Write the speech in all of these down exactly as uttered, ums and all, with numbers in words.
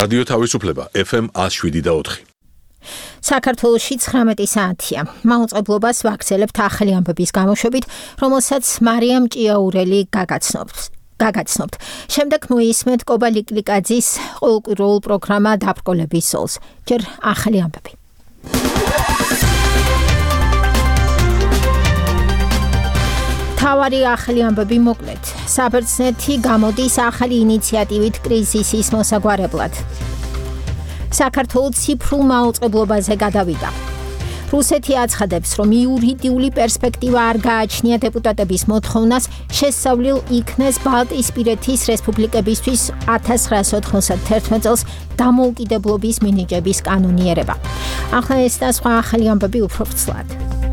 რადიო თავისუფლება ეფ ემ one oh seven და four. საქართველოში ცხრამეტი საათია. მაუწყებლობას ვაგრძელებთ ახალი ამბების გამოშვებით, რომელსაც მარიამ ჭიაურელი გაგაცნობთ. გაგაცნობთ. შემდეგ მოისმენთ კობა ლიკლიკაძის ყოველკვირეულ პროგრამა დაბრკოლების ზოლს. ჯერ ახალი ამბები. თავარი ახალი ამბები მოკლედ. საბერძნეთი გამოდის ახალი ინიციატივით კრიზისის მოსაგვარებლად. საქართველოს ციფრულ მაუწყებლობაზე გადავიდა. რუსეთი აცხადებს, რომ იურიდიული პერსპექტივა არ გააჩნია დეპუტატების მოთხოვნას შესწავლილ იქნეს ბალტიისპირეთის რესპუბლიკებისთვის one thousand nine hundred ninety-one წელს დამოუკიდებლობის მინიჭების კანონიერება. ახლა ეს და სხვა ახალი ამბები უფრო ვრცლად.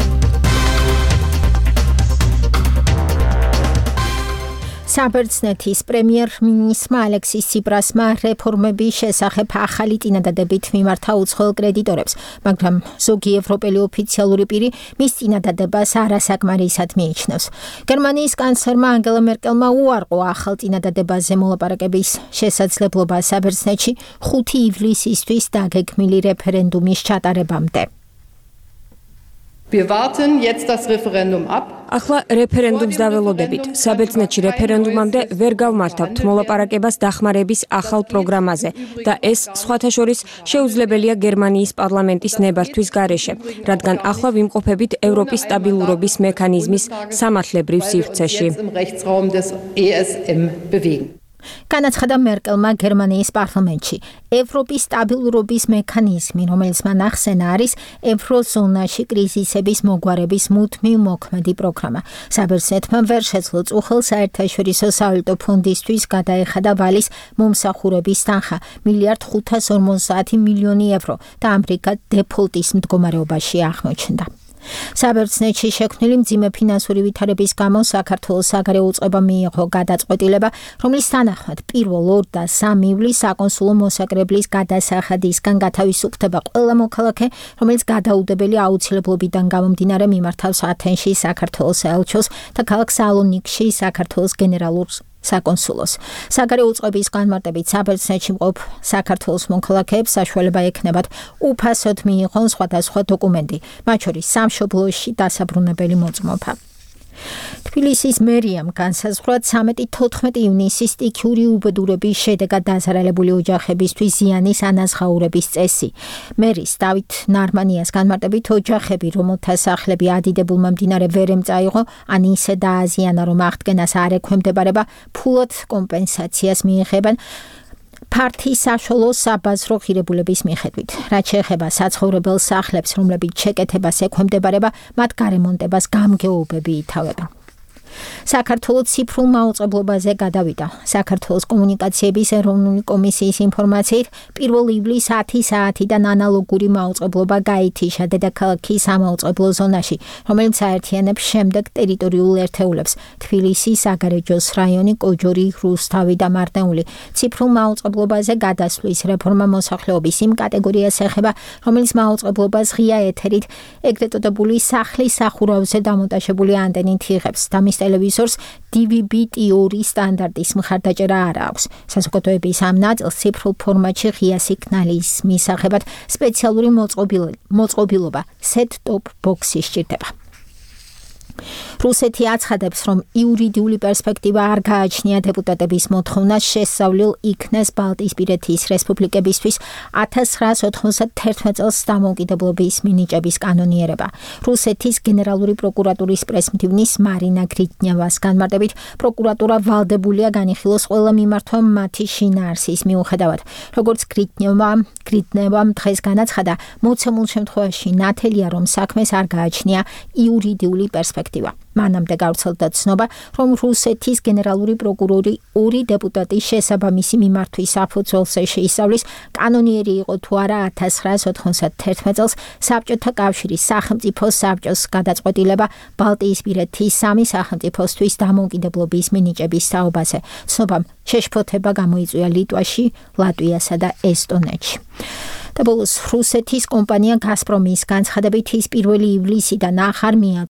საბერძნეთის პრემიერ-მინისტრმა ალექსის ციპრასმა რეფორმების შესახებ ახალი წინადადებით მიმართა უცხოელ კრედიტორებს, მაგრამ ზოგი ევროპელი ოფიციალური პირი მის წინადადებას არასაკმარისად მიიჩნევს. გერმანიის კანცლერმა ანგელა მერკელმა უარყო ახალ წინადადებაზე მოლაპარაკების შესაძლებლობა საბერძნეთში ხუთი ივლისისთვის დაგეგმილი რეფერენდუმის ჩატარებამდე. Wir warten jetzt das Referendum ab. ახლა რეფერენდუმს დაველოდებით. საბერძნეთში რეფერენდუმამდე ვერ გავმართავთ მოლაპარაკებას დახმარების ახალ პროგრამაზე და ეს სხვათა შორის შეუძლებელია გერმანიის პარლამენტის ნებართვის გარეშე, რადგან ახლა ვიმყოფებით ევროპის სტაბილურობის მექანიზმის სამართლებრივ სივრცეში. განაცხადა მერკელმა გერმანიის პარლამენტში. ევროპის სტაბილურობის მექანიზმი, რომელიც მან ახსენა, არის ევროზონაში კრიზისების მოგვარების მუდმივ მოქმედი პროგრამა. საბერძნეთმა ვერ შეძლო წუხელ საერთაშორისო სავალუტო ფონდისთვის გადაეხადა ვალის მომსახურების თანხა მილიარდ ხუთას ორმოცდაათი მილიონი ევრო და ამრიგად დეფოლტის მდგომარეობაში აღმოჩნდა. საბერძნეთში შექმნილი მძიმე ფინანსური ვითარების გამო საქართველოს საგარეო უწყებამ მიიღო გადაწყვეტილება, რომლის თანახმად პირველ ორ და სამ ივლისს საკონსულო მოსაკრებლის გადასახადისგან გათავისუფლდება ყველა მოქალაქე, რომელიც გადაუდებელი აუცილებლობიდან გამომდინარე მიმართავს ათენში საქართველოს საელჩოს და ქალაქ სალონიკში საქართველოს გენერალურ საკონსულოს. საგარეო უწყების განმარტებით საბერძნეთში მყოფ საქართველოს მოქალაქეებს საშუალება ექნებათ უფასოდ მიიღონ სხვადასხვა დოკუმენტი, მათ შორის სამშობლოში დასაბრუნებელი მოწმობა. თბილისის მერიამ განსაზღვრა ცამეტი თოთხმეტი ივნისის სტიქიური უბედურების შედეგად დაზარალებული ოჯახებისთვის ზიანის ანაზღაურების წესი. მერის დავით ნარმანიას განმარტებით ოჯახები, რომელთა სახლები ადიდებულმა მდინარე ვერ ემწაიღო, ან ისე დააზიანა, რომ აღდგენას არ ექვემდებარება, ფულად კომპენსაციას მიიღებენ ფართი საშუალო საბაზრო ღირებულების მიხედვით. რაც შეეხება საცხოვრებელ სახლებს, რომლებიც შეკეთებას ექვემდებარება, მათ გარემონტებას გამგეობები ითავებენ. საქართველოს ციფრულ მაუწყებლობაზე გადავიდა. საქართველოს კომუნიკაციების ეროვნული კომისიის ინფორმაციით, პირველ ივლისს ათი საათიდან ანალოგური მაუწყებლობა გაითიშა დედაქალაქის სამაუწყებლო ზონაში, რომელიც აერთიანებს შემდეგ ტერიტორიულ ერთეულებს: თბილისი, საგარეჯოს რაიონი, კოჯორი, რუსთავი და მარნეული. ციფრულ მაუწყებლობაზე გადასვლის რეფორმა მოსახლეობის იმ კატეგორიას ეხება, რომელიც მაუწყებლობას ღია ეთერით, ეგრეთ წოდებული სახლის სახურავზე დამონტაჟებული ანტენით იღებს და მის ტელევიზორს დი ვი ბი ტი ორი სტანდარტის მხარდაჭერა არ აქვს. საზოგადოების ამ ნაწილს ციფრულ ფორმატში ღია სიგნალის მისაღებად სპეციალური მოწყობილობა set-top box-ი სჭირდება. რუსეთი აცხადებს, რომ იურიდიული პერსპექტივა არ გააჩნია დეპუტატების მოთხოვნას შესწავლილ იქნეს ბალტიისპირეთის რესპუბლიკებისთვის one thousand nine hundred ninety-one წელს დამოუკიდებლობის მინიჭების კანონიერება. რუსეთის გენერალური პროკურატურის პრესმდივნის მარინა გრიტნევას განმარტებით, პროკურატურა ვალდებულია განიხილოს ყველა მიმართვა მათი შინაარსის მიუხედავად. როგორც გრიტნევა, გრიტნევამ დღეს განაცხადა, მოცემულ შემთხვევაში ნათელია, რომ საქმეს არ გააჩნია იურიდიული პერსპექტივა. მანამდე გავრცელდა ცნობა, რომ რუსეთის გენერალური პროკურორი ორი დეპუტატის შესაბამისი მიმართვის საფუძველზე შეისწავლის, კანონიერი იყო თუ არა one thousand nine hundred ninety-one წელს საბჭოთა კავშირის სახელმწიფო საბჭოს გადაწყვეტილება ბალტიისპირეთის სამი სახელმწიფოსთვის დამოუკიდებლობის მინიჭების თაობაზე. ცნობამ შეშფოთება გამოიწვია ლიტვაში, ლატვიასა და ესტონეთში. და ბოლოს რუსეთის კომპანია გაზპრომის განცხადებით ის პირველი ივლისიდან ახარ